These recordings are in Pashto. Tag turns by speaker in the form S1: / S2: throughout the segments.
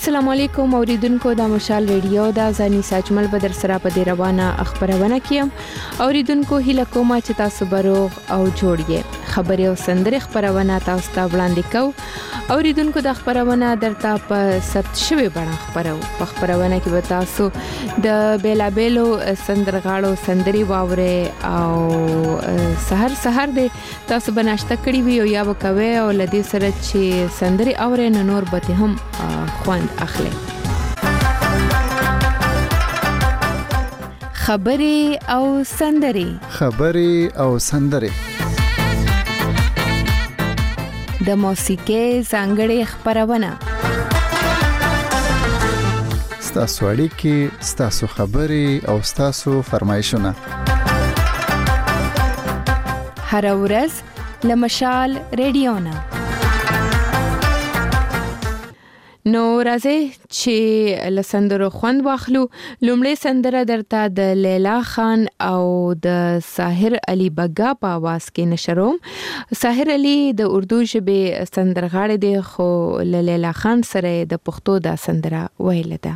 S1: السلام علیکم اوریدونکو د مشال ریډیو د ځاني ساجمل بدر سره په دې روانه خبرونه کیم. اوریدونکو هیله کوم چې تاسو بروغ او جوړ یې. خبري او سندري خبرونه تاسو ته وړاندې کوو. اوریدونکو د خبرونه درته په ثبت شوی بڼه خبرو. په خبرونه کې به تاسو د بیلابیلو سندرغاړو سندري واوره او سحر دې تاسو بناشته کړی وي او یا وکوي او لدی سره چې سندري اوره نور به هم خوان اخلي. خبري او سندري د موسیقي ځانګړې خبرونه
S2: ستاسو اړیکې، ستاسو خبري او ستاسو فرمایشونه
S1: هر ورځ لمشال ریډیو نه. نو راځي چې لسندرو خوند واخلو. لومړی سندره درته د لیلا خان او د ساحر علي بګا په आवाज کې نشروم. ساحر علي د اردو ژبې سندرغاړی دی خو لیلا خان سره د پښتو د سندره ویل ده.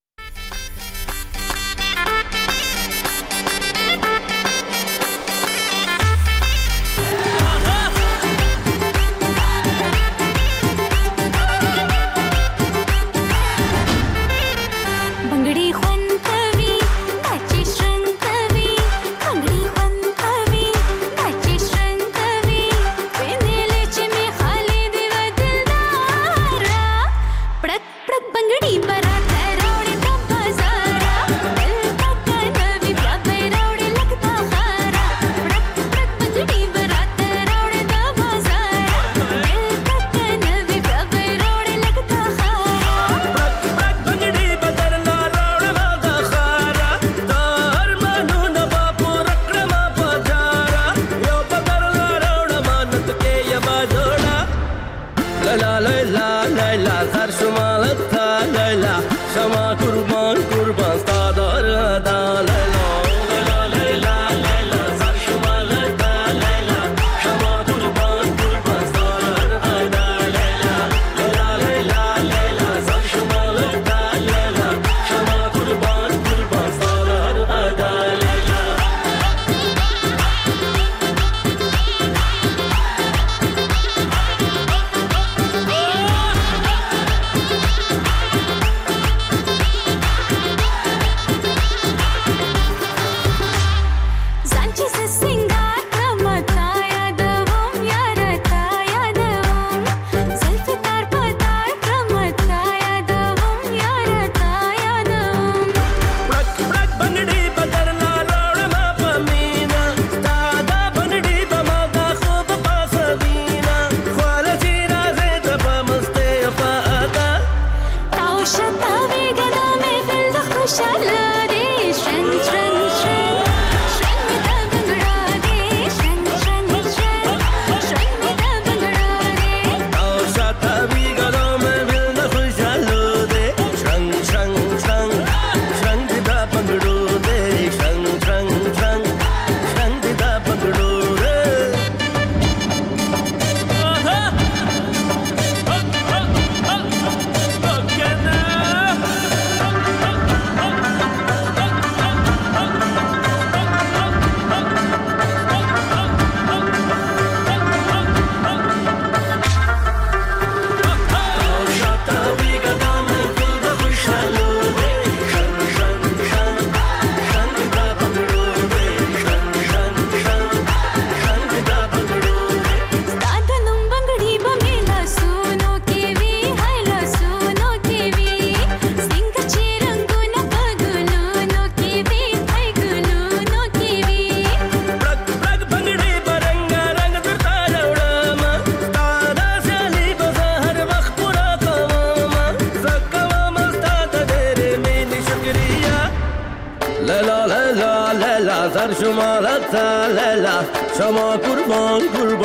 S3: شما قربان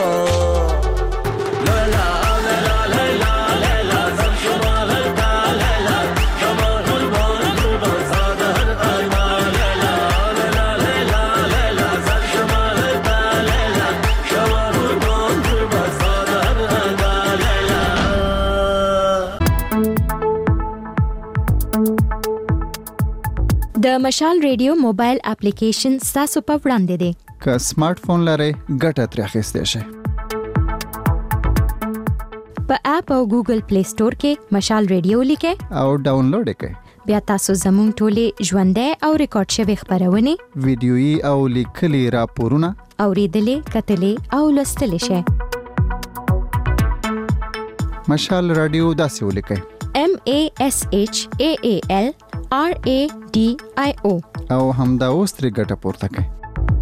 S3: لیلا لیلا لیلا لیلا زن شما لیلا لیلا شما قربان صادر آیما لیلا لیلا لیلا لیلا زن شما لیلا لیلا شما قربان صادر آیما لیلا
S4: د مشال ریډیو موبایل اپلیکیشن تاسو په وړاندې دی.
S2: که سمارټ فون لرئ ګټه ترې اخیستی شئ.
S4: په اپ او ګوګل پلی سٹور کې مشال ریډیو لیکئ
S2: او ډاونلوډ یې کړئ.
S4: بیا تاسو زموږ ټولې ژوندۍ او ریکارډ شوي خبرونه،
S2: ویډیويي او لیکلي راپورونه
S4: اوریدلې، کتلې او لوستلې شئ.
S2: مشال رادیو داسې ولیکئ:
S4: MASHAALRADIO
S2: او همدا اوس ترې ګټه پورته کړئ.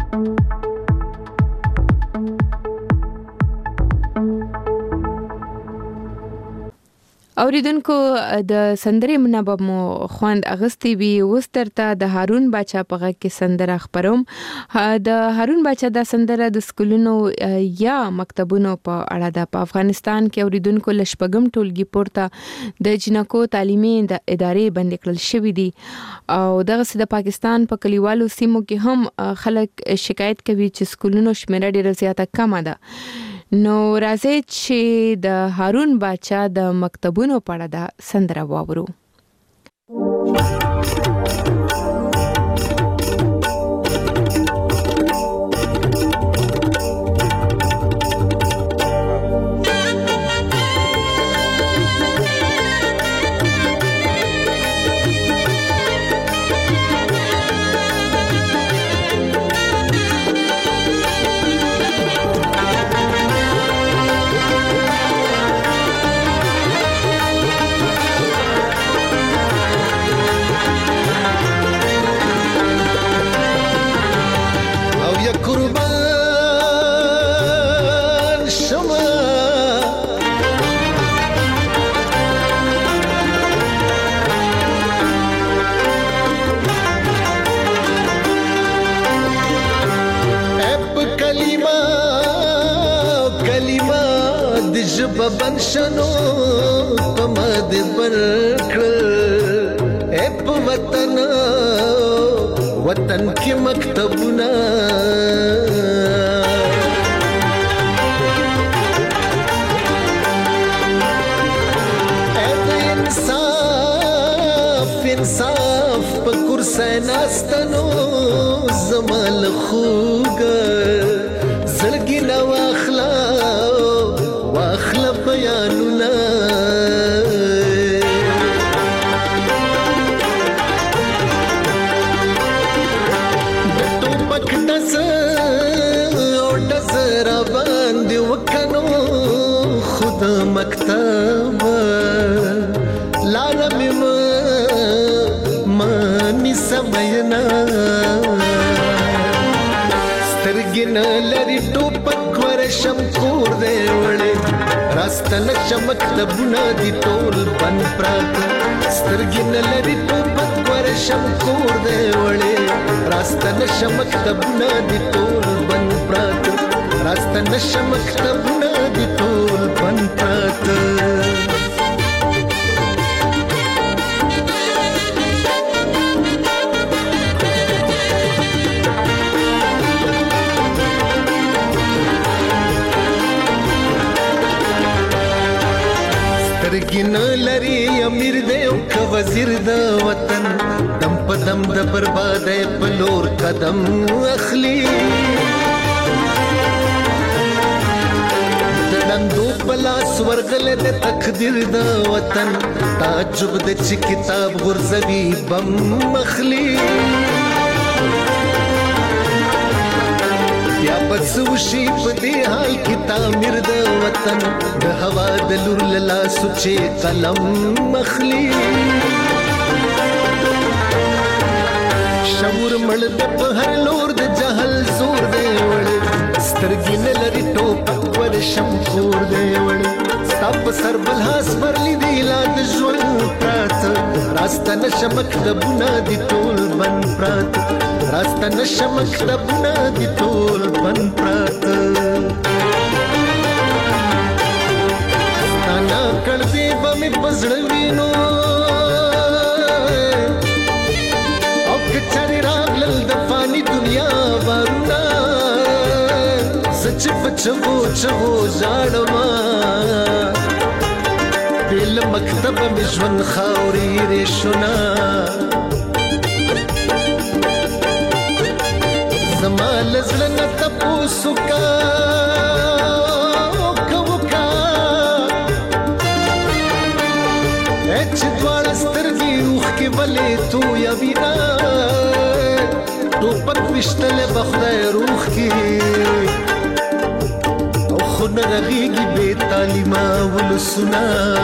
S1: اوریدونکو د سندرې منبب مو خوند اغستی وی وسترته د هارون باچا په غږ کې سندره خبروم. د هارون باچا د سندره د سکولونو یا مکتبونو په اړه د افغانستان کې اوریدونکو لشپګم ټولګي پورته د جنکو تعلیمي ادارې بند کړل شوې دي او دغه د پاکستان په کلیوالو سیمو کې هم خلک شکایت کوي چې سکولونو شمیره ډیره زیاته کمه ده. نو راځي چې د هارون باچا د مکتبونو په اړه د سندره واورو.
S5: بنشنو پمد برکل اپ وطن کی مکتبنا انصاف پکر سیناستنو زمال خوگ زلگی نو واخلا بیانونا دتو پک ڈس او ڈس را باندی وکنو خود مکتب لارا میم مانی سمینا سترگینا لری ٹوپک ورشم کور دے وڑے راستن شمکتبنا دی ټول بن پرات سترګین لري ټوپک ورشم کور دی وړې راستن شمکتبنا دی ټول بن پرات راستن شمکتبنا دی ټول بن پرات سترګین لري امیر دی او که وزیر د وطن دم په دم د بربادۍ په لور قدم اخلي د ړندو په لاس ورغلی د تقدیر د وطن تعجب د چې کتاب غورځوي بم اخلي یا بس وشي په دې حال کې تعمیر د وطن د هوا د لور له لاسو چې قلم اخلي شعور مړ د په هر لور د جهل زور دی وړې سترګې نه لري ټوپک ورشم کور دی وړې ستا په سر بل هاس ورلی دی لا د ژوند پراته راسته نشه مکتبونه دي ټول بند پراته راسته نشه مکتبونه دي ټول بند پراته ستا ناکړدې به مې په زړه وینو او که چارې راغلل د فاني دنیا بارونه زه چې په چغو چغو ژاړمه بې له مکتبه مې ژوند خاورې ریشونه زما لزړه نه تپوس وکړه چې دواړه سترګې اوښکې ولې تویوي ټوپک ویشتلی به خدای روح کې او خو نه رغېږي بې تعلیمه ولسونه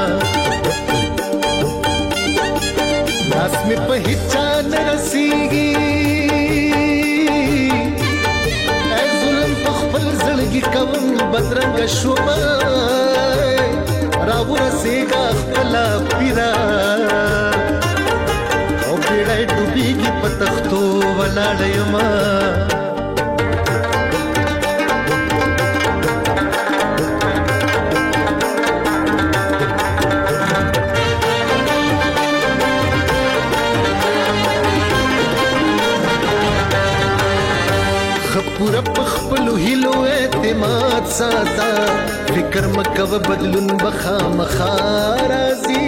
S5: لاس مې په هیچا نه رسېږي ای ظلم په خپل زړګي کوم بدرنګه شومه راورسېږه خپله پیره او بیړی ډوبېږي په تختو ولاړه یمه پورا پخپلو هیلو اعتماد ساته فکر مکوه بدلون بخامخا راځي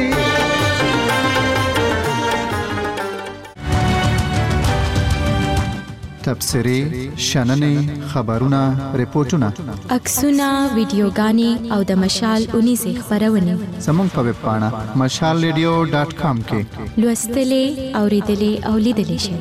S2: تبصرې شننې خبرونه ریپورتونه
S4: عکسونه ویډیوګانې او د مشال 19 خبرونه
S2: زموږ په ویب پاڼه mashalradio.com کې
S4: لوستلې اوریدلې او لیدلې شئ.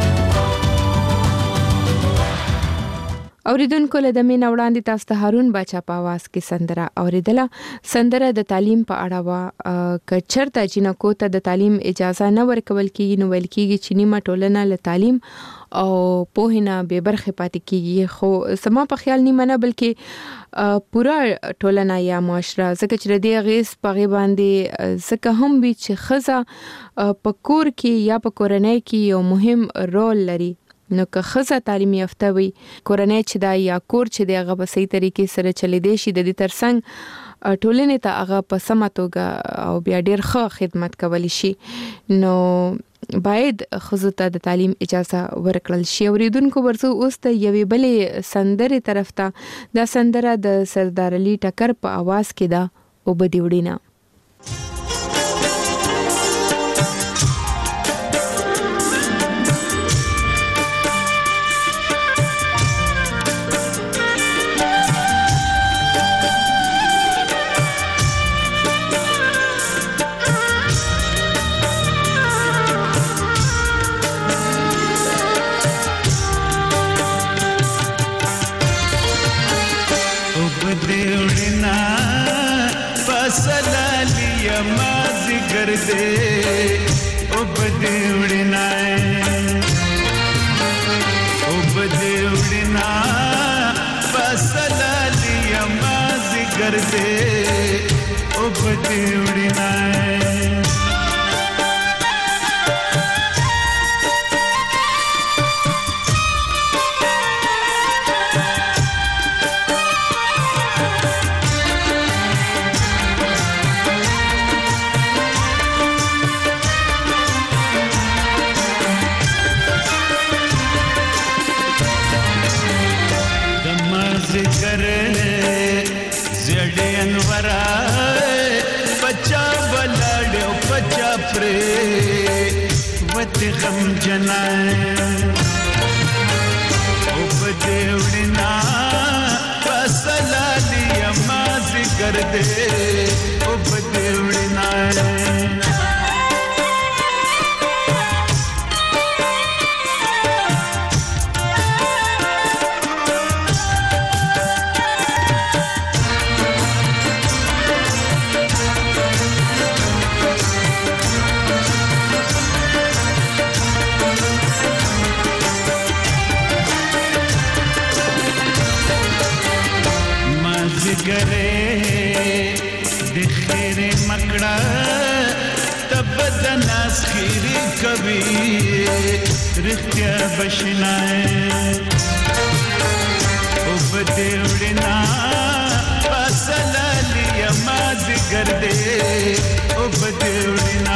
S1: اوریدونکو له دمه نوړاندې تاسو ته هارون باچا په आवाज کې سندره اوریدله. سندره د تعلیم په اړه وا کچرته جنکو ته د تعلیم اجازه نه ورکول کیږي نو ویل کیږي چې نیمه ټولنه له تعلیم او پوهنه به برخه پاتې کیږي خو سما په خیال نیمه نه بلکې پورا ټولنه یا معاشره زکه چې د غیس په غي باندې زکه هم به چې خزه په کور کې یا په کورنۍ کې یو مهم رول لري نو که خزه تعلیم یافته وي کورنۍ چې دا یا کور چې دغه په صحیح طریقې سره چلی دی شي د دې ترڅنګ ټولنې ته هغه په سمه توګه او بیا ډیر ښه خدمت کولی شي نو باید خزو ته د تعلیم اجازه ورکړل شي. اوریدونکو ورته اوس ته یوې بلې سندره طرف ته دا سندره د سردار علي ټکر په आवाज کې دا او بدی وډینا
S6: दे ओ बदे उड़ना ओ बदे उड़ना बसला लिया माज कर दे ओ बदे उड़ना गम जनाए ओ बदे उड़ना बसला लिया माज कर दे ओ बदे उड़ना करे दिखेरे मकड़ा तब दनास खीरी कभी रिख्या बशनाए ओ बदे उड़ना बसला लिया माज कर दे ओ बदे उड़ना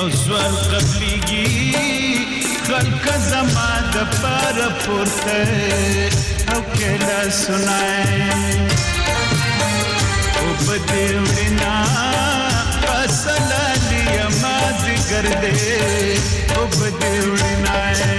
S6: او زور قبليږي خلق زما د پر پورته او کلا سنائے او بدی وینا اصلا لیا ماد گردے او بدی وینا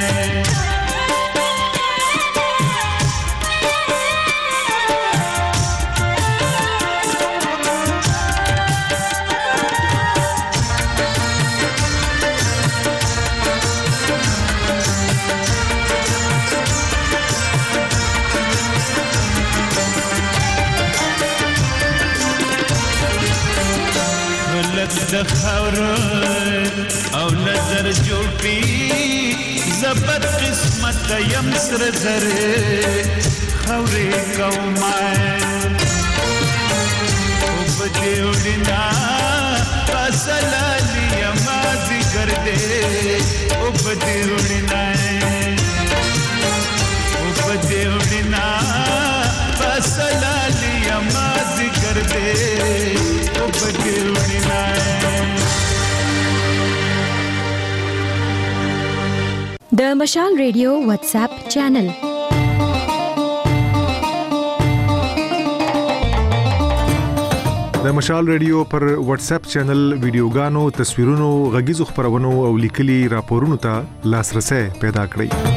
S6: د خور او نظر جوړی زبر قسمت یم سر زر خورې کومه او بدیوډنا فصل یم ذکر دې او بدیوډنا فصل یم ذکر دې او بدیوډنا
S4: د مشال ریډیو واتس اپ چینل
S7: د مشال ریډیو پر واتس اپ چینل ویډیوګانو تصویرونو غږیزو خبرونو او لیکلي راپورونو ته لاسرسي پیدا کړئ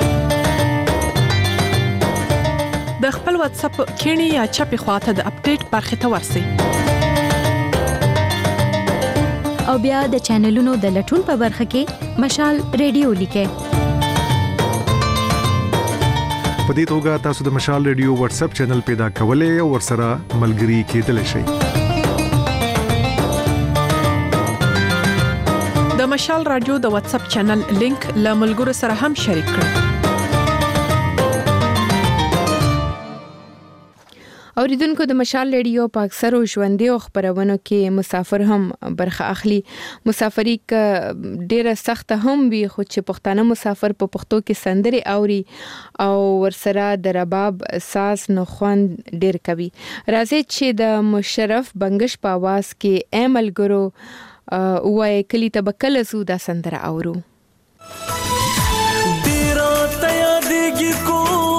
S8: د خپل واتس اپ کینی یا چپی خواته د اپډیټ برخه ته ورسئ
S4: او بیا د چینلونو د لټون په برخه کې مشال ریډیو لیکئ
S7: په دې توګه تاسو د مشال ریډیو واتس اپ چینل پیدا کولای او ورسره ملګري کېدلی شئ
S8: د مشال رادیو د واتس اپ چینل لینک له ملګرو سره هم شریک کړئ
S1: اوریدونکو د مشال ریډیو په اکثر ژوندۍ خبرونو کې مسافر هم برخه اخلي مسافری ک ډیره سخت هم وي خو چې پښتانه مسافر په پښتو کې سندري اوري او ورسره د رباب ساز نو خوند ډیر کوي راځي چې د مشرف بنگش په आवाज کې عمل ګرو وای کلی تبکل زو دا سندره اورو
S3: تیرا تیا دیږي کو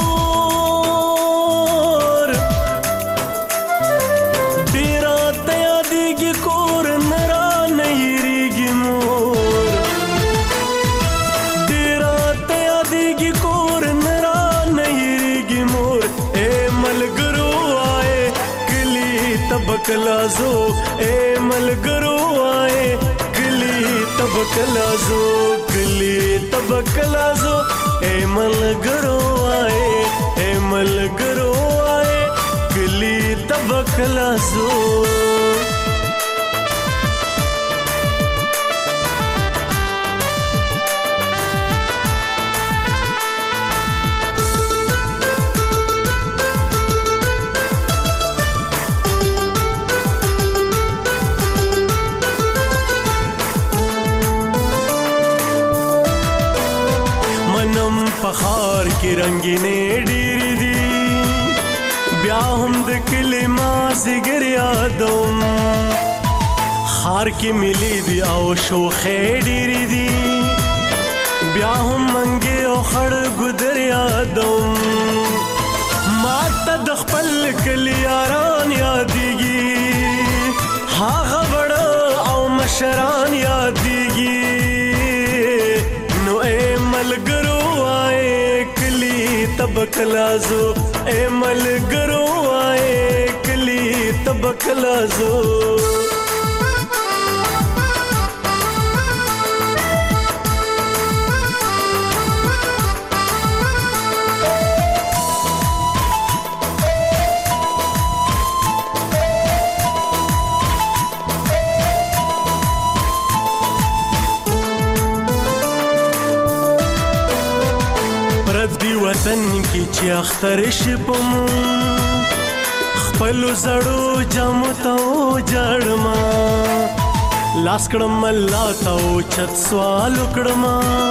S9: तबकलाजो ए मलगरो आए गली तबकलाजो गली तबकलाजो ए मलगरो आए गली तबकलाजो पखार की रंगीने डीरी दी ब्याहम द किलिमा जिगर यादम हार की मिली दी आओ शोखे डीरी दी ब्याहम मंगे ओ खड़ गुदर यादम माता दखपल कलियारान यादीगी हा खबड़ा आओ मशरान यादीगी नो ए मलगरो तबकलाजो ए मलगरो आए कली तबकलाजो وطن کی چې اختر شپم خپل زړو جام ته جړما لاس کړم الله ته چت سوال کړم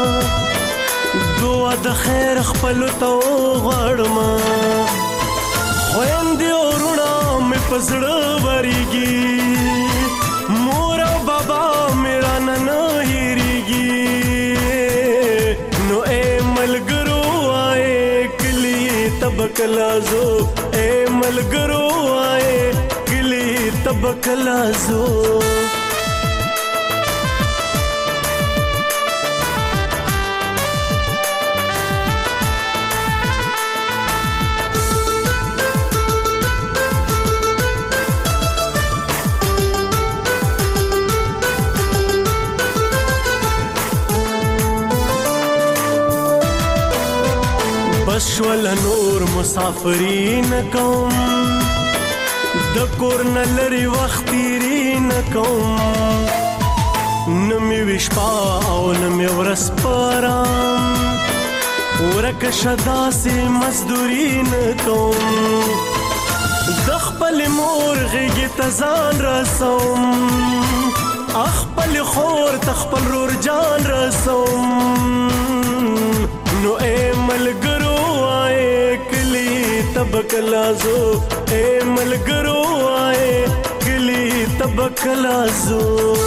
S9: دعا د خیر خپل ته غړما خويندې ورونه مې پزړه وريږي مور بابا میرا نن تبکلازو اے ملګرو آئے کلی تبکلازو بشول نور مسافرین کوم د کور نه لري وخت تیرین کوم نمی وشپا او نمی ورس پرام ورک شدا سی مزدورین کوم د خپل مور غږی تزان رسوم خپل خور تخپل رور جان رسوم نو اے ملګرو آئے کلی تبکلازو اے ملګرو آئے کلی تبکلازو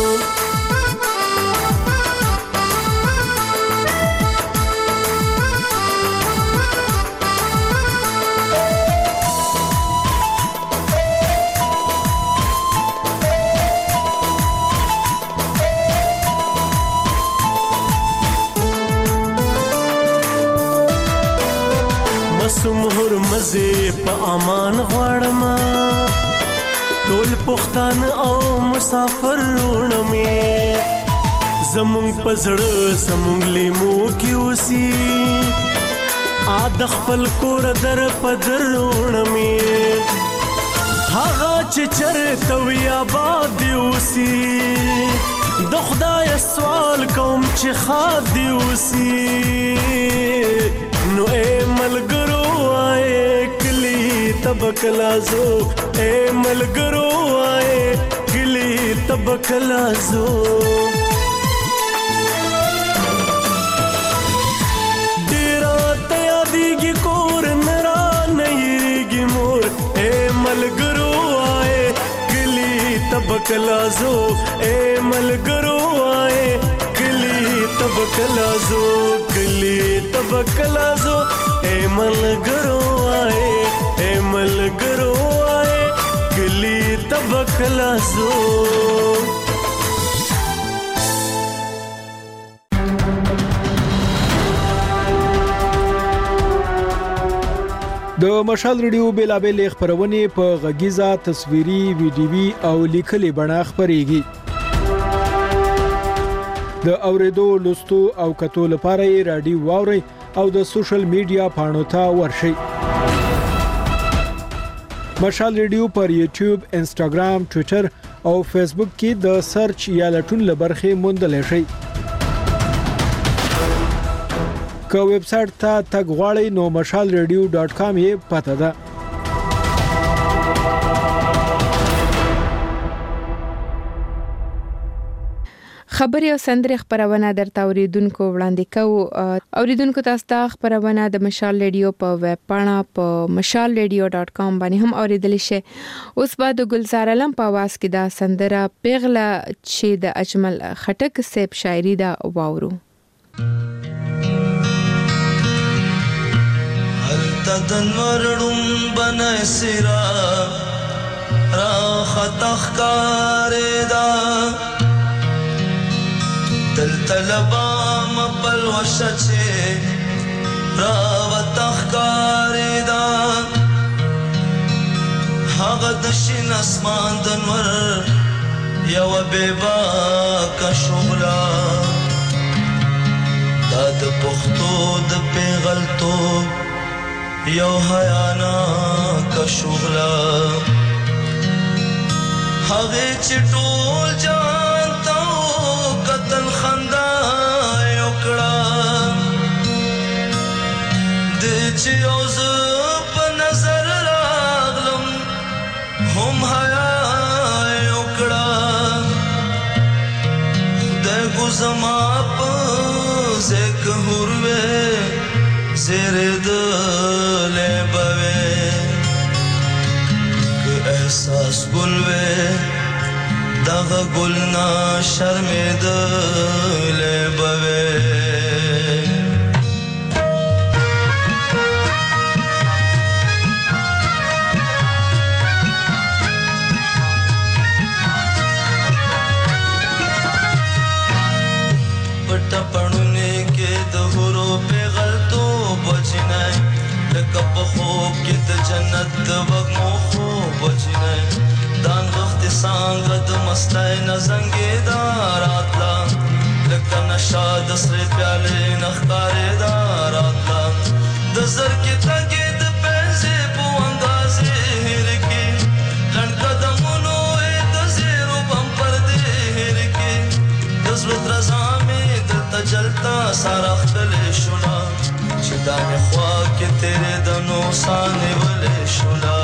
S9: مهر مزه په امان غواړم ټول پښتون او مسافر ورونه مې زمونږ پزړه زمونږ لیمو کې اوسي د خپل کور در پدر ورونه مې هغه چې چرته وي آباد دی اوسي د خدای سوال کوم چې ښاد دی اوسي نو اے ملګرو آئے کلی تبکلازو اے ملګرو آئے کلی تبکلازو ډیرا تیادیږي کور نرا نهیږي مور اے ملګرو آئے کلی تبکلازو اے ملګرو آئے کلی تبکلازو کلی تبکلازو اے ملګرو آئے اے ملګرو آئے کلی تبکلازو
S10: د مشال ریډیو بیلابل خبرونه په غږیزه تصویري ویډیوي او لیکلي بڼه خبريږي د اوریدو لوستو او کتو لپاره رادیو واوري او د سوشل میډیا پاڼو ته ورشي مشال ریډیو پر یوټیوب انسټاګرام ټوئیټر او فیسبوک کې د سرچ یا لټون لبرخه موندل شي که ویب سټ ته تګ غواړئ نو mashalradio.com یې پته ده
S1: خبري او سندري خبرونه درته اوریدونکو وړاندې کوو اوریدونکو تاسو ته خبرونه د مشال ریډیو په ویب پاڼه په mashalradio.com باندې هم اوریدل شي اوس بعد ګلزار علم په आवाज کې دا سندره پیغله چې د اجمل خټک سیب شاعري دا واورو
S3: تدن ورړم بنه سرا را خطخ کاردا تل طلبا مبل وشچه را وتخ کاردا هغه د شین اسمان دنور یو بيبا کا شغلا دا د پختو د پیغلتو یو حیانا کا شغلا هغه چټول جانتا قتل خندا یوکړه د چې اوس په نظر راغلم هم حیا یوکړه د ګزما په زک هروه زره د احساس گلوه دغه گلنا شرمید لبوه څنګه د مستای نه زنګېدا راتلا لکه نشه د سرې پیالې نه ښکارېدا راتلا د زر کې تګې د پنځې په اندازې هېر کې لنډ قدمونو یې د زیرو بمپر دې هېر کې د زړه درزا مې دلته جلتا ساره ښکلې شوله چې دا مې خوا کې تېرېدنو ساه نیولې شوله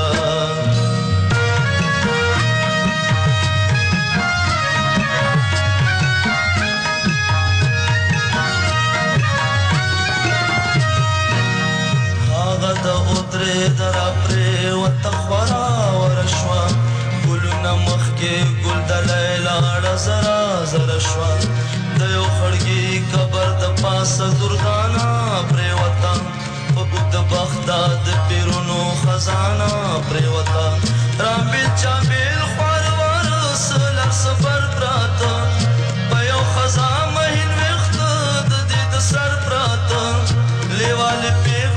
S3: درا پریوته خورا ورشوا ګلونه مخکې ګل د لیلا ډزرا زره شوا د یو خړګي قبر د پاسه درګانا پریوته په بوت بخدا د پیرونو خزانه پریوته رابې چابل خوار ورسل سفر پراته په یو خزا مهین وخت د دې د سر پراته لیواله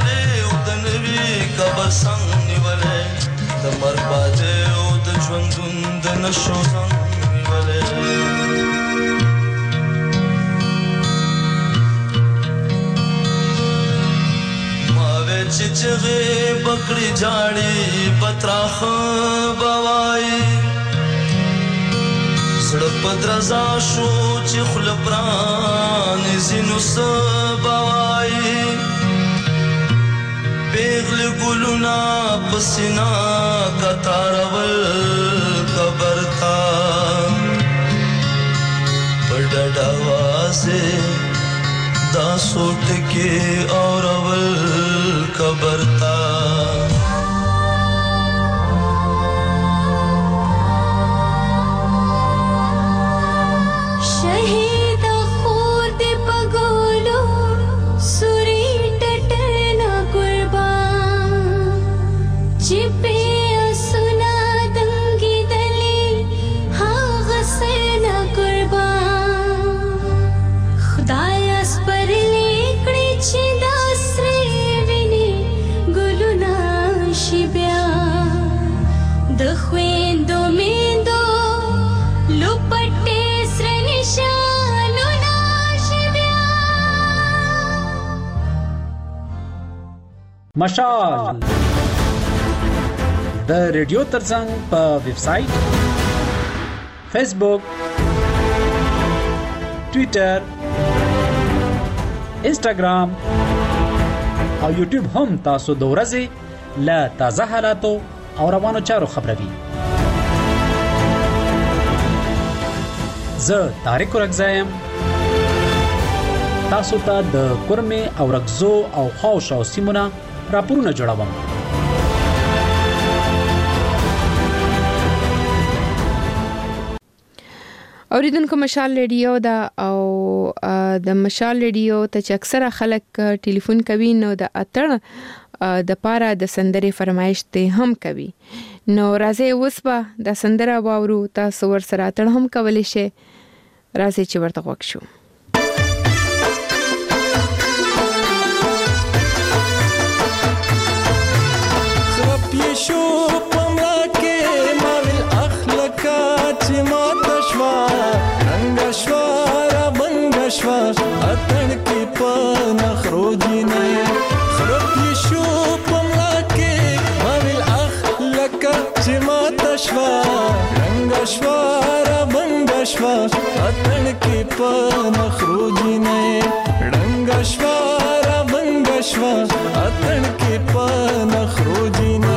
S3: قبر څنګ نیولې د مرباده او د ژوندون د نشو څنګ نیولې ما وچ چغې بکړې جاړې پتراخ بوای سړک بدرزا شو چې خلپران زینو سبوای پیغل گلونا پسینا کتارول قبر تا پڑڑ آوازے دا سوٹ کے اورول قبر تا
S11: شہید خور دے پگولو سوری چپے سنا دنگی دلی ہاں غسنا قربان خدایا سپر لیکڑی چی داسری وینی گلونا شبیا دخویندو میندو لپٹے سر نشانونا شبیا
S12: مشال د ریډیو ترڅنګ په ویب سټ فیسبوک ټوئیټر انسټاګرام او یوټیوب هم تاسو د ورځې له تازه حالاتو او روانو چارو خبروي زه طارق رګزایم تاسو ته د کورمه او رګزو او خاوش او سیمونه راپورونه جوړوم
S1: اوریدونکو مشال ریډیو دا او د مشال ریډیو ته چې اکثره خلک ټلیفون کوي نو د اتړ د پاره د سندرې فرمایش ته هم کوي نو راځي اوس به د سندره واورو تاسو ور سره اتړ هم کولای شئ راځي چې ورته وښو
S9: شو پملا کې ماویل اخلاقات ما تشوا رنگشوا را بنگشوا اتن کې په نخروجي نه خراب شو پملا کې ماویل اخلاقات ما تشوا رنگشوا را بنگشوا اتن کې په نخروجي نه رنگشوا را بنگشوا اتن کې په نخروجي نه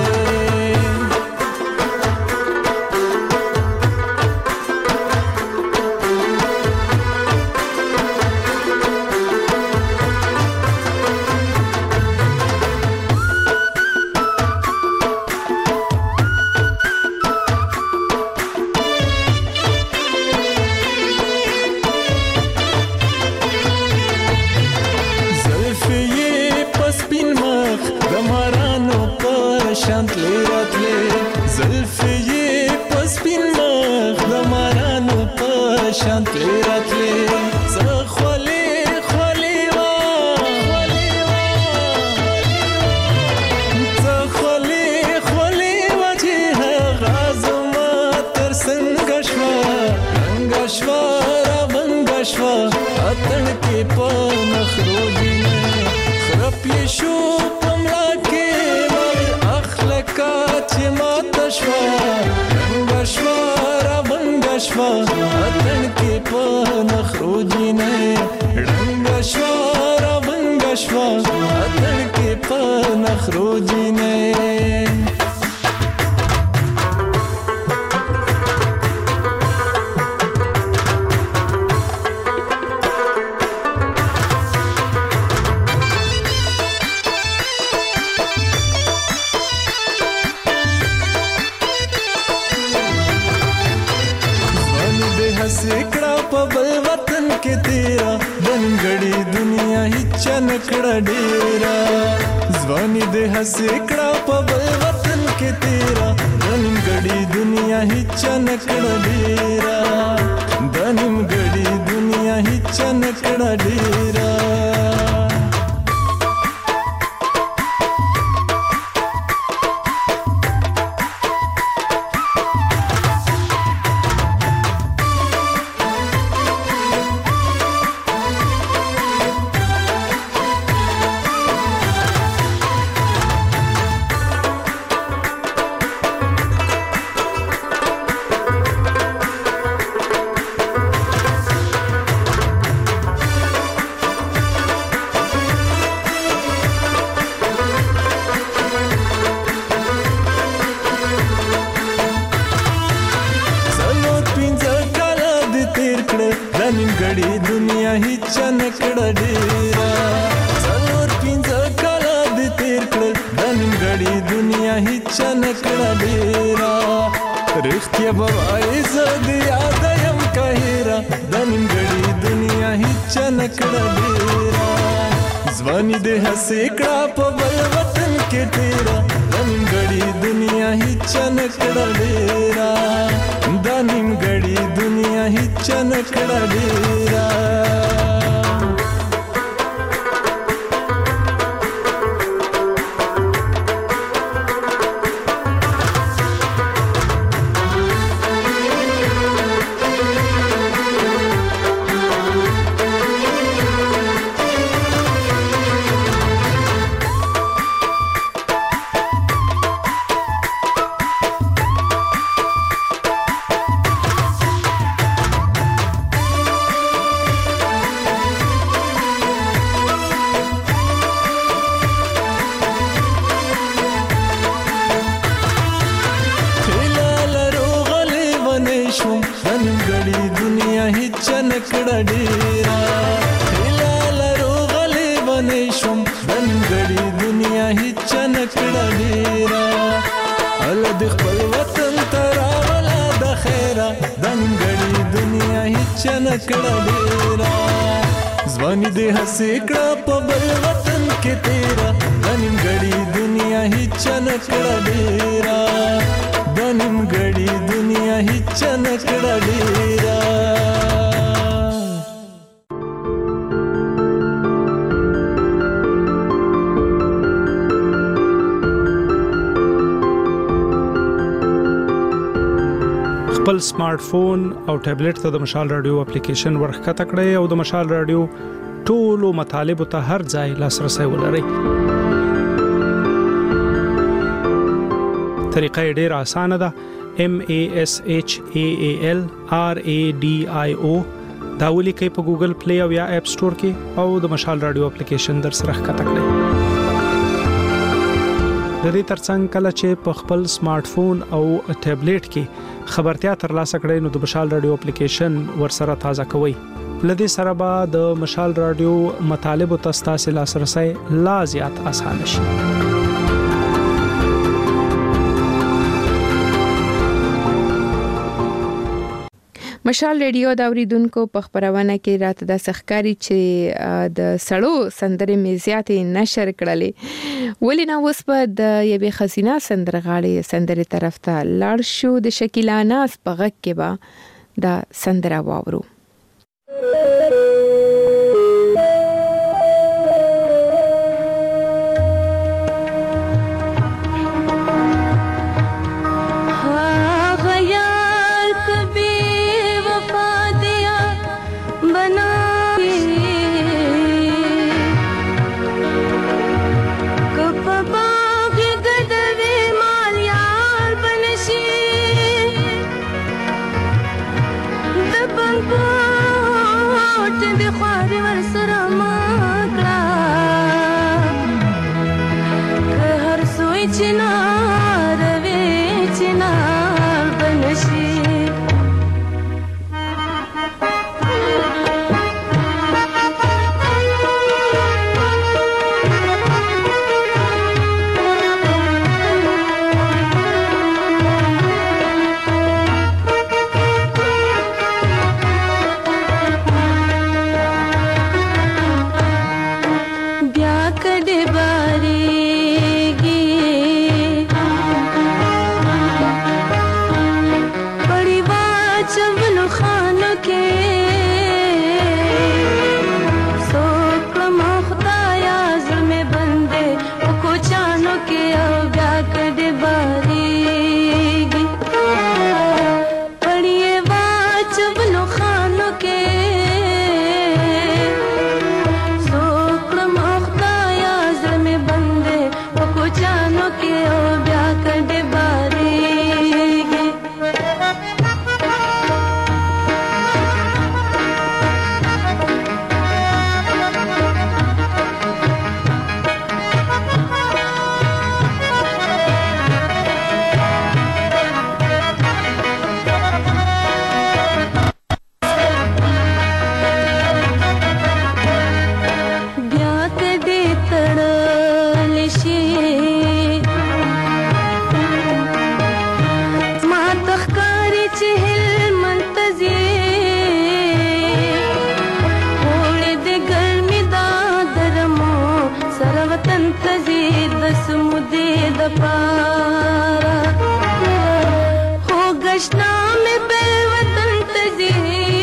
S9: Sen
S3: کې په نخروجي نه خرپ یې شو پملا کې مال اخلکا چې ماته شوا بشوا را بنګ شوا اتن کې په نخروجي نه ډنګ شوا را بنګ شوا اتن کې په نخروجي نه نکړه ډیرا ځواني د هسکړه په بل وطن کې تیرا د نیمګړي دنیا هیڅ نکړه ډیرا د نیمګړي دنیا هیڅ نکړه ډیرا ځواني د هسکړه په بل وطن کې تیرا د نیمګړي دنیا هیڅ نکړه ډیرا د نیمګړي دنیا هیڅ نکړه ډیرا ځواني د هسکړه په بل وطن کې تیرا د نیمګړي دنیا هیڅ نکړه ډیرا د نیمګړي دنیا هیڅ نکړه ډیرا
S13: خپل سمارټ فون او ټابلیټ ته د مشال رادیو اپلیکیشن ورخکته کړئ او د مشال رادیو ټولو مطالب ته هر ځای لاسرسي ولرئ. طریقه ډېره اسانه ده. MASHALRADIO دا ولیکئ په ګوګل پلی او یا اپ سٹور کې او د مشال رادیو اپلیکیشن در سره ښکته کړئ. د دې ترڅنګ کله چې په خپل سمارټ فون او ټابلیټ کې خبرتیا ترلاسه کړئ نو د مشال رادیو اپلیکیشن ورسره تازه کوئ. لدې سره به د مشال رادیو مطالب او تاسو لاسرسي لا زیات آسان شي.
S1: مشال ریډیو دا اوریدونکو په خبرونه کې راته د سخکاری چې د سړو سندرې میزياتې نشر کړلې ولې نو اوس په د یوې خزینه سندرغاړي سندرې طرف ته لاړ شو. د شکیلا ناز په غږ کې با دا سندره واورو.
S11: बना के لپاره هو گشنا مې بل وطن ته ځي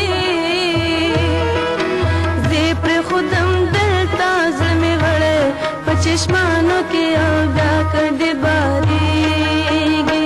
S11: زه پر خودم دلته زړه مې وړی په چشمانو کې او بیا کډې بارېږي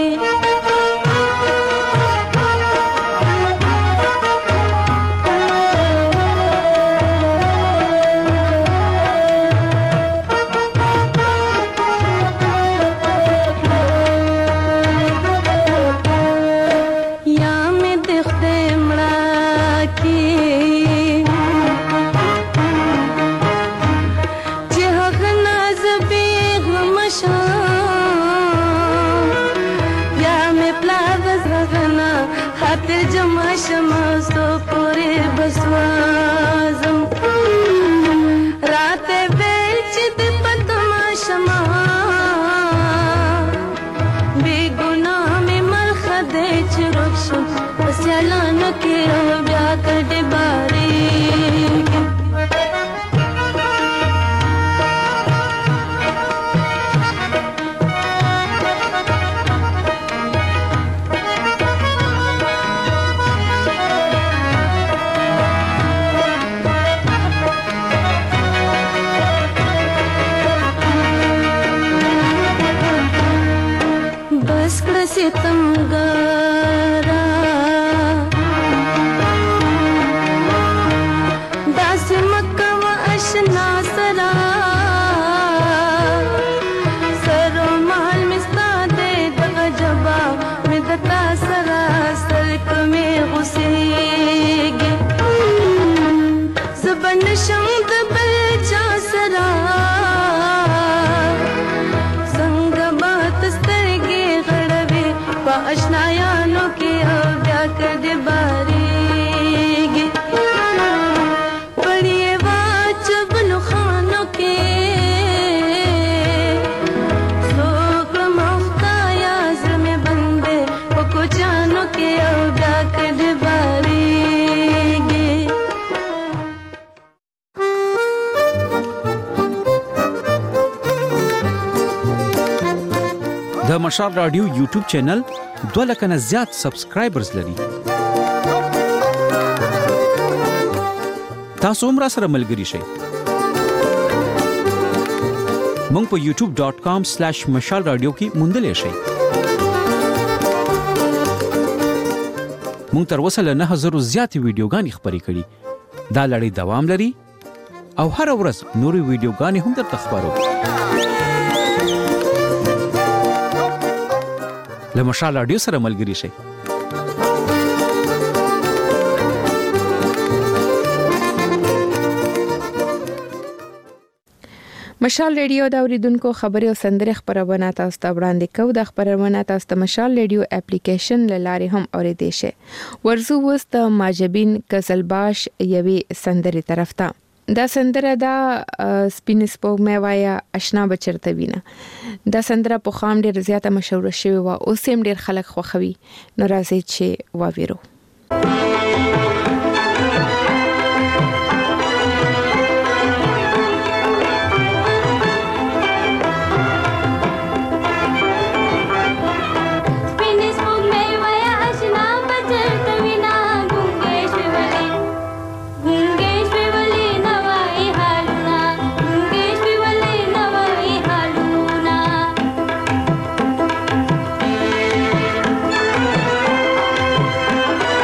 S11: شمسو پوری بسوازم رات بیل چې د پتما شما بی ګناه مې مرخه دې چې روښم پس یالانو کې او بیا کډې بارېږي ستمګارا داسې مکه و اشنا سرا سرو مال مستا دې دغه جبا مې دتا سرا سر کمې غوسېږي زبن شم د بل چا سرا اشنایانو کې او بیا کډې بارېږي پړې واچبلو خانو کې څوکړه مفتایا زړه مې بندې په کوچانو کې او بیا کډې بارېږي
S14: د مشال رادیو یوټیوب چینل 2 لک نه زیات سبسکرایبرز لري. تاسو هم را سره ملګري شئ. مونږ په youtube.com/مشال رادیو کې موندلې شئ. مونږ تر اوسه له 9000 زیات ویډیوګانې خپرې کړې. دا لړۍ دوام لري او هر ورځ نورې ویډیوګانې هم درته خبرو. له مشال رادیو سره ملګري شئ.
S1: مشال ریډیو دا اوریدونکو خبري او سندره خبرونه تاسو ته وړاندې کوو. د خبرونه تاسو ته مشال ریډیو اپلیکیشن لاره هم اوریدئ شئ. ورزو وست ماجبین غزلباش یوي سندره طرف ته دا سندره دا سپین سپوږمۍ وایا آشنا بچرته وینا. دا سندره په خام ډیر زیاته مشهور شوی و او سیم ډیر خلک خوخوي. نو راځي چې واویرو.
S11: Thank you.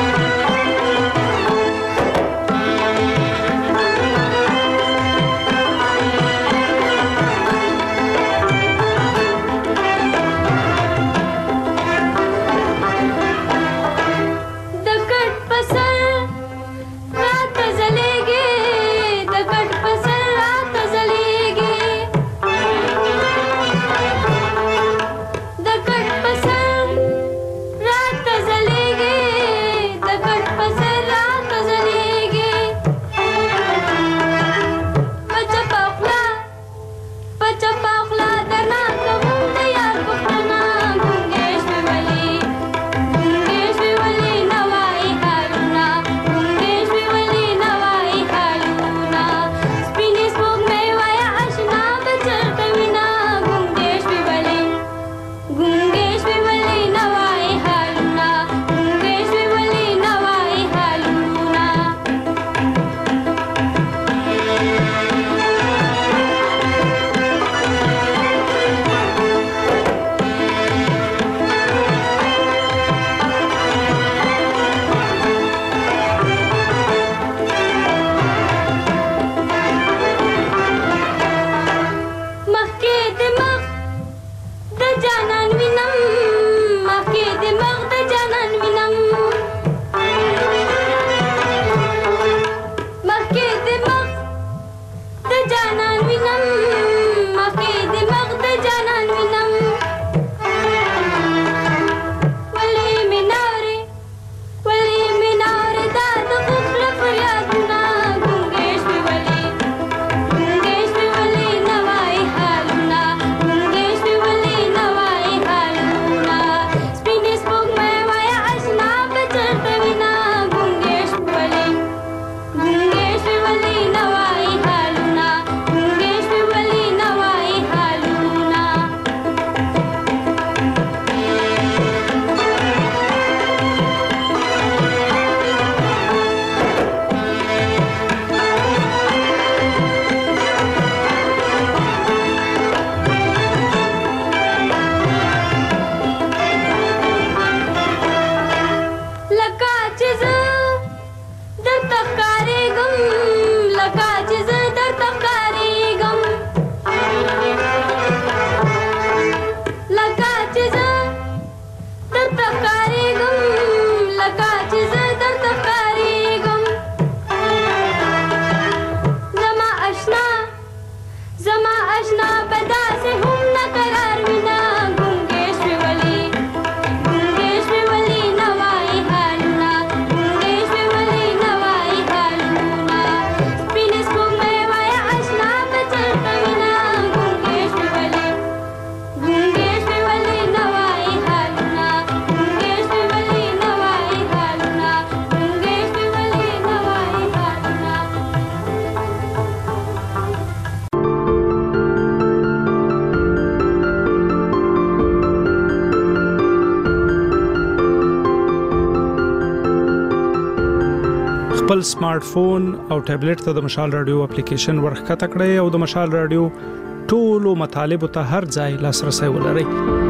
S13: خپل سمارټ فون او ټابلیټ ته د مشال رادیو اپلیکیشن ورخکته کړئ او د مشال رادیو ټولو مطالبه ته هر ځای لاسرسي ولرئ.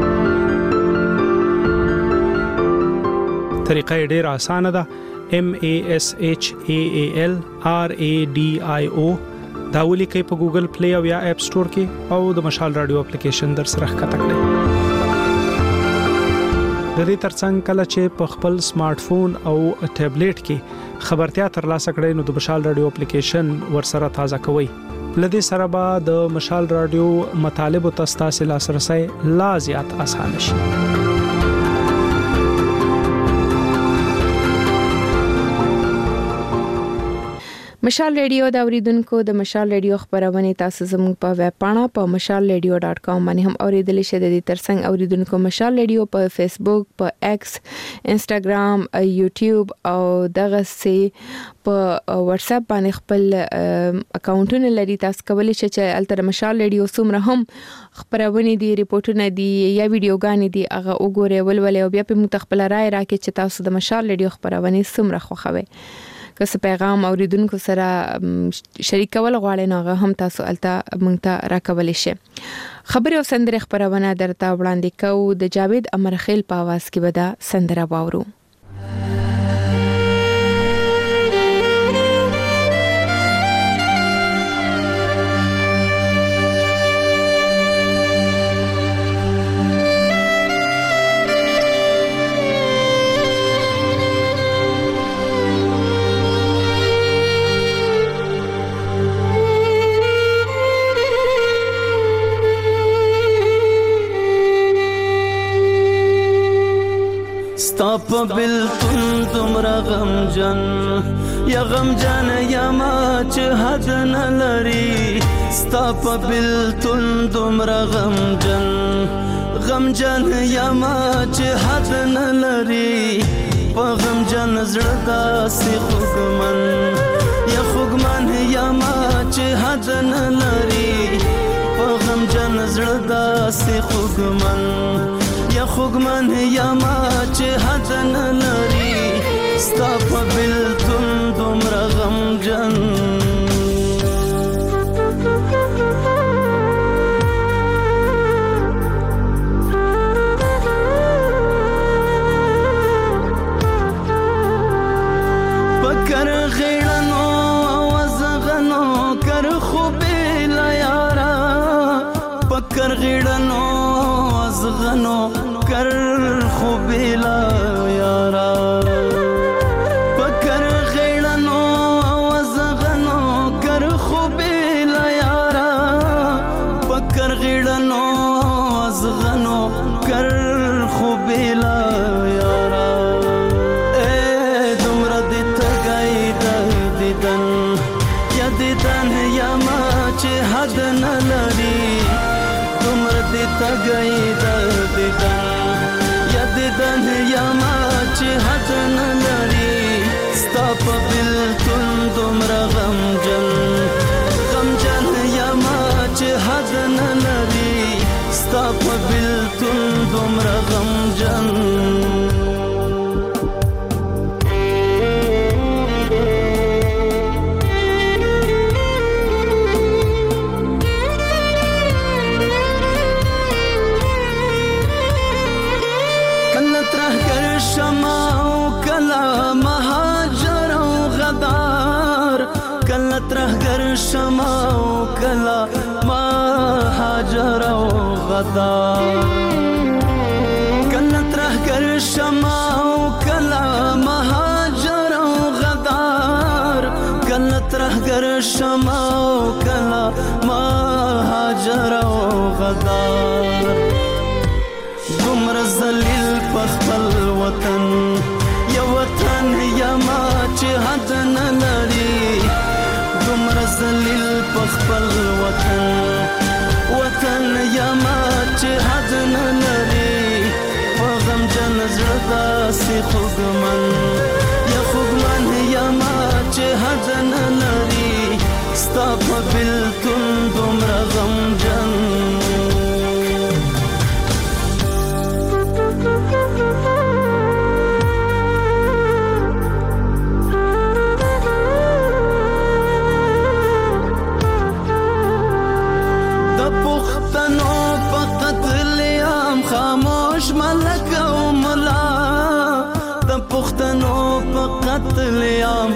S13: طریقه ډیره اسانه ده. MASHALRADIO دا ولیکئ په ګوګل پلی او یا اپ سٹور کې او د مشال رادیو اپلیکیشن در سره ښکته کړئ. د دې ترڅنګ کله چې په خپل سمارټ فون او ټابلیټ کې خبرتیا ترلاسه کړئ نو د مشال رادیو اپلیکیشن ورسره تازه کوئ. لدې سره به د مشال رادیو مطالبه تاسو لاسرسي لا زیات اسانه شي.
S1: مشال ریډیو دا اوریدونکو د مشال ریډیو خبرونه تاسو زموږ په ویب پاڼه په mashalradio.com باندې هم اوریدل شئ. د دې ترڅنګ اوریدونکو مشال ریډیو په فیسبوک، په ایکس، انستګرام، یوټیوب او دغه سي په واتس اپ باندې خپل اکاونټونه لري. تاسو کولی شئ چې التر مشال ریډیو څومره هم خبرونه دي، ریپورتونه دي یا ویډیوګانې دي هغه وګورئ ولولئ او بیا په متخپل رائے راکړئ چې تاسو د مشال ریډیو خبرونه څومره خوښوي. که څه پیغام اوریدونکو سره شریکول غواړئ نو هغه هم تاسو الته مونږ ته راکولی شئ. خبري او سندره خبرونه درته وړاندې کوو. د جاوید امرخیل په आवाज کې به دا سندره واورو.
S3: ستاپ بلتون تمرا غمجن یا غمجن یا ما چه حد نلری. ستاپ بلتون تمرا غمجن یا ما چه حد نلری. پا غمجن زردا سی خوگمن یا خوگمن یا ما چه حد نلری. پا غمجن زردا سی خوگمن یا خوگمن یا ما چه حد نلری. ستا په بلتون دومره غمجن پکر غیړنو وزغنو کر خوبی لا یارا. پکر غیړنو وزغنو کر خوبی لا یارا. پکر غیړنو وزغنو کر خوبی لا یارا. پکر غیړنو وزغنو کر خوبی لا یارا. اے دومره دې تګای د دیدن یا دیدن یا ما چې حد نه لري. دومره دې تګای د دیدن دیدن یا ما چې حد نه لري. ستا په بلتون دومره غمجن یا ما چې حد نه لري. ستا په بلتون دومره غمجن شما او کلا ما هاجر او غدار. کلا ترهګر شما او کلا ما هاجر او غدار. کلا ترهګر شما او کلا ما هاجر او غدار. دومره ذلیل په خپل وطن یا وطن یا ما چې حد نه لري. دومره ذلیل په خپل وطن یا ما چې حد نه لري. په غمجن زړه داسې خوږمن یا خوږمن یا ما چې حد نه لري. ستا په بلتون دومره غمجن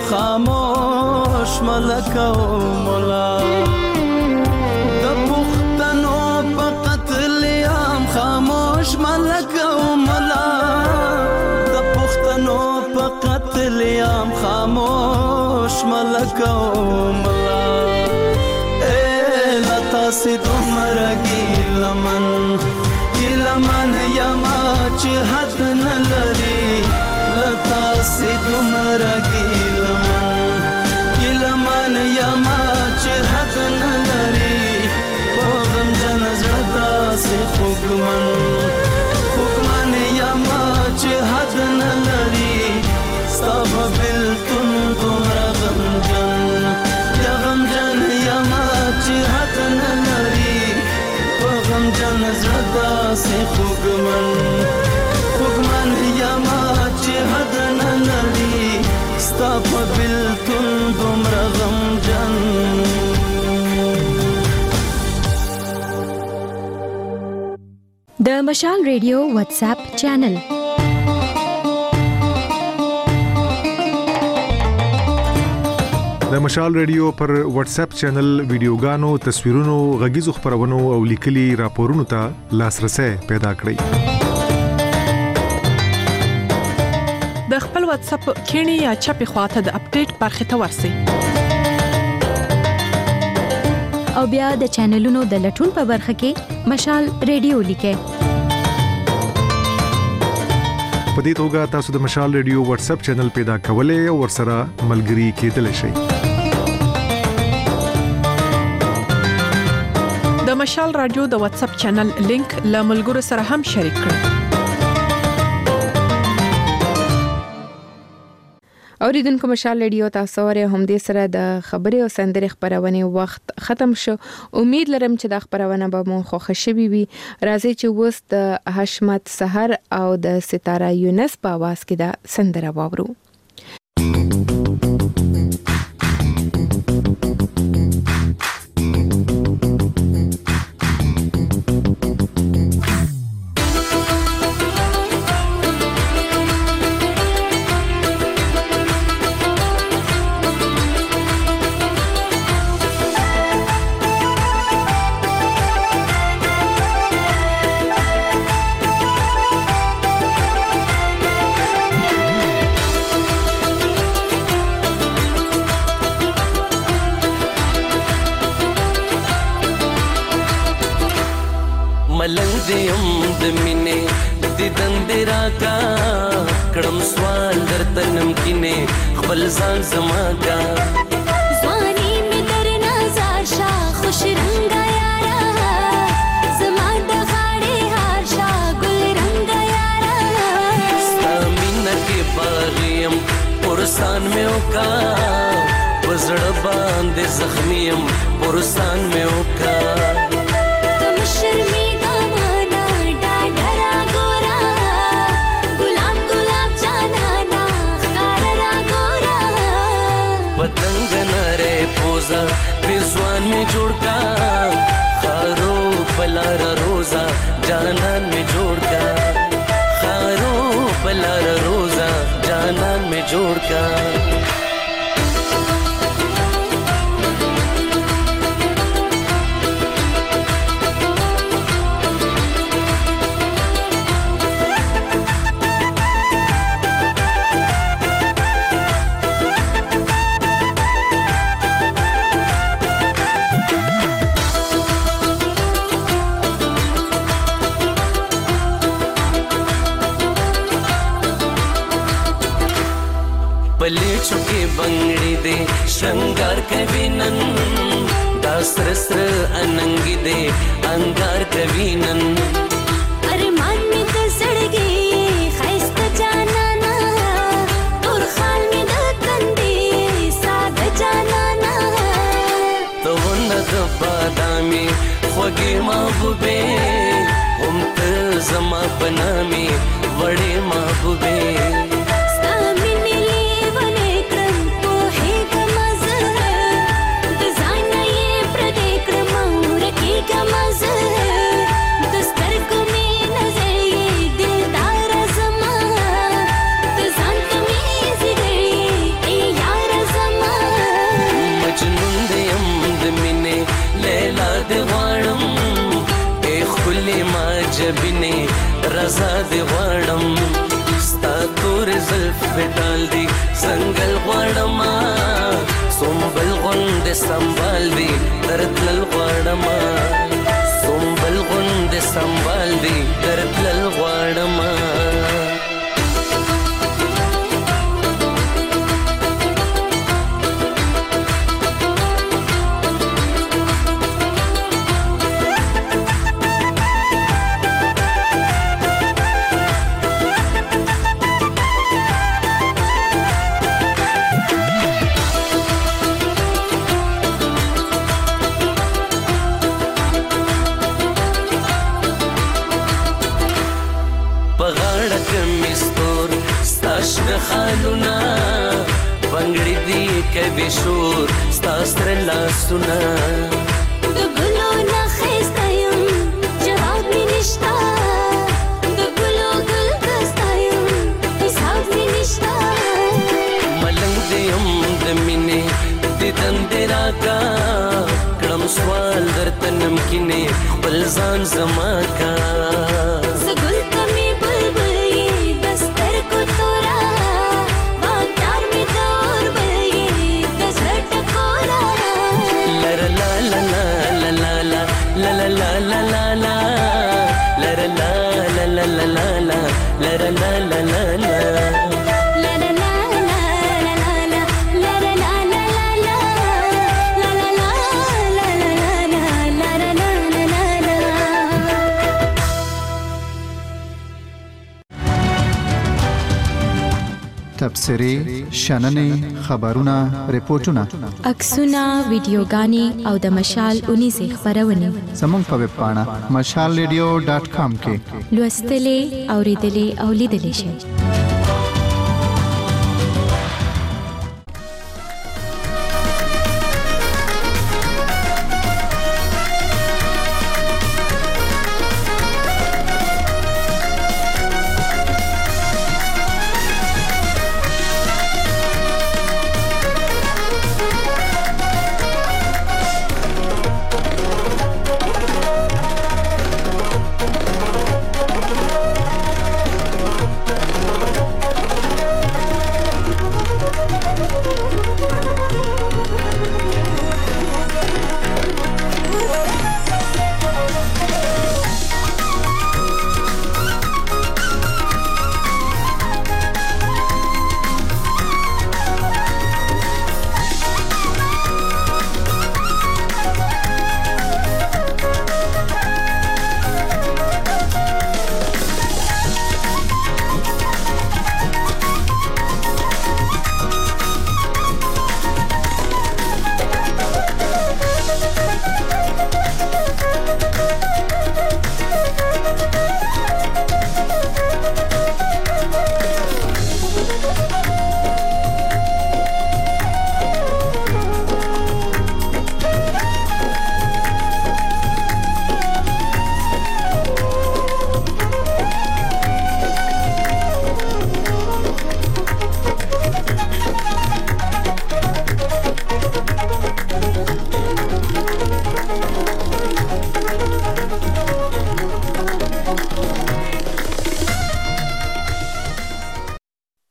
S3: خاموش ملکه او مولا د پښتنو په قتل عام خاموش ملکه او مولا د پښتنو په قتل عام خاموش ملکه او مولا لتا سي دومره ګیلمن یما چې حد نه لري لتا سي دومره ګیلمن یما چې حد نه لري په غمجن زړه داسې خوږمن یما چې حد نه لري ستا په بېلتون دومره غمجن یما چې حد نه لري په غمجن زړه داسې خوږمن یما چې حد نه لري ستا په بېلتون دومره غمجن
S4: د مشال ریډیو واتس اپ چینل
S7: د مشال ریډیو پر واتس اپ چینل ویډیوګانو تصویرونو غږیزو خبرونو او لیکلي راپورونو ته لاسرسي پیدا کړئ
S8: د خپل واتس اپ کینی یا چپی خواته د اپډیټ برخه ته ورسی
S4: او بیا د چینلونو د لټون په برخه کې مشال ریډیو لیکه
S7: په دې توګه تاسو د مشال ریډیو واتس اپ چینل پیدا کولای او ورسره ملګري کېدلی شئ
S8: د مشال رادیو د واتس اپ چینل لینک له ملګرو سره هم شریک کړئ
S1: اوریدونکو مشال ریډیو تاسو ورې هم دې سره د خبري او سندري خبرونه وخت ختم شو امید لرم چې د خبرونه به مو خوښ شي وي راځي چې وس د حشمت سحر او د ستاره یونس په आवाज کې د سندره واورو
S3: ملنګ دې هم د مینې د دندې راکا کړم سوال درته نمکینې خپل ځان زما کا
S11: ځواني مې در نظر شا خوش رنگا یارا زما د غاړې هار شا ګل رنگا یارا
S3: ستا مینه کې باغیم پرسان مې وکا وزړه باندې زخمیم پرسان مې وکا
S11: تم شرمې
S3: पतंग नरे पोजा रिजवान में जोड़का खारो पलारा रोजा जानन में जोड़का खारो पलारा रोजा जानन में जोड़का पले चुके बंगड़ी दे श्रृंगार कविनन दासर सर अनंगी दे अंगार कविनन
S11: अरे मान में तो सड़ गई खैस्त जाना ना और खाल में दकंदे साद जाना ना
S3: तो न बादामी खोगे महबूबे उम्त जमा बनामी बड़े महबूबे
S11: यार
S3: بینه رضا دی غواړم ستا تور زلف ډال دی څنګه غواړم سنبل غوند سنبال دی درتل غواړم سنبل غوند سنبال دی درتل غواړم خالونا بنگړې دی کوي شور ستاسو لاسونه
S11: د ګلو نه خستایم جواب می نشتا د ګلو ګل خستایم حساب می نشتا
S3: ملنګ دیم د مینې د تندرا کا کړم سوال درته نمکینه خپل ځان زما کا
S11: زګل کمی بلبل دستر کو تورا
S2: تبصرې شننې خبرونه ریپورتونه
S4: عکسونه ویډیوګانې او د مشال 19 خبرونه
S2: زموږ په ویب پاڼه mashalradio.com کې
S4: لوستلې اوریدلې او لیدلې شئ